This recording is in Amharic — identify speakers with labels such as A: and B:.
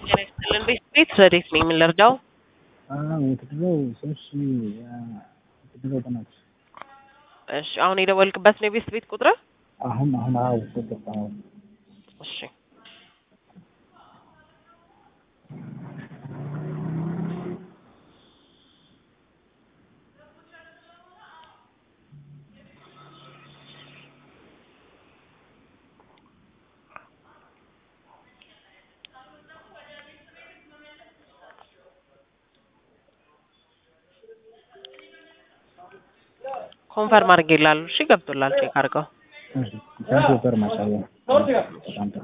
A: ጤና ቤት ረዴት ነኝ። ምን ልርዳው?
B: የምትድረው ሶስት የምትድረው ጥናት
A: እሺ፣ አሁን የደወልክበት ነው የቤት ቤት ቁጥር?
B: አሁን አዎ ቁጥር ነው።
A: እሺ ኮንፈርም አድርጌላለሁ። እሺ ገብቶላል። ቼክ አድርገው።
B: እሺ ታንክ ዩ ቬሪ ማች።